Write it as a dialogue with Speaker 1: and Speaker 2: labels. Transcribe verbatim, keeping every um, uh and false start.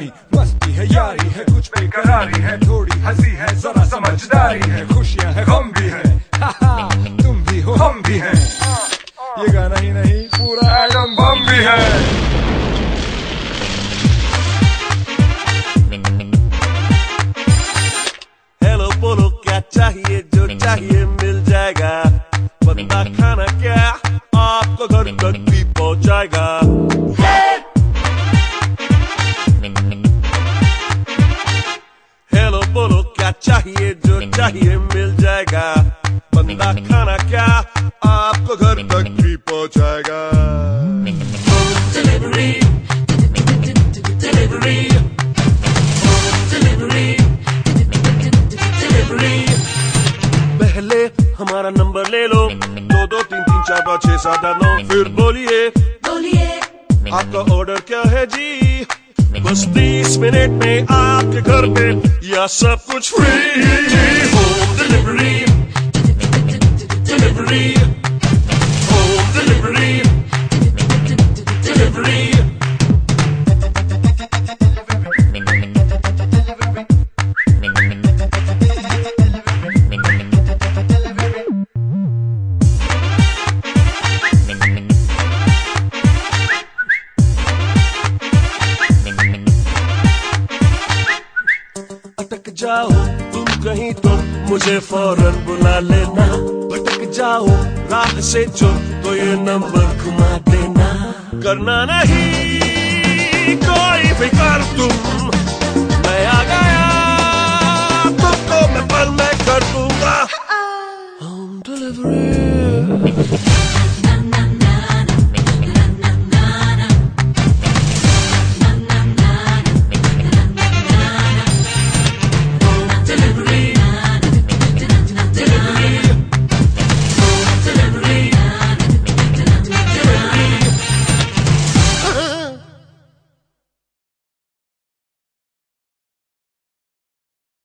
Speaker 1: जानी, मस्ती है यारी है, कुछ बेकरारी है, थोड़ी हंसी है, जरा समझदारी है, खुशियां है गम भी है, तुम भी हो हम भी हैं, ये गाना ही नहीं पूरा एटम बम भी है।
Speaker 2: हेलो बोलो क्या चाहिए, जो चाहिए मिल जाएगा, बंदा खाना क्या आपको घर तक भी पहुंचाएगा। हेलो बोलो क्या चाहिए, जो चाहिए मिल जाएगा, बंदा खाना क्या आपको घर तक भी पहुंचाएगा। Delivery delivery delivery delivery. पहले हमारा नंबर ले लो, दो दो तीन तीन चार पाँच छह सात आठ नौ, फिर बोलिए बोलिए आपका ऑर्डर क्या है जी। बस बीस मिनट में आपके घर पे या सब कुछ free. Home delivery delivery home delivery delivery. अटक जाओ तुम कहीं तो मुझे फौरन बुला लेना, भटक जाओ राह से जो तो ये नंबर घुमा देना। करना नहीं कोई फिक्र तुम, मैं आ गया तुमको मैं पल में कर दूं।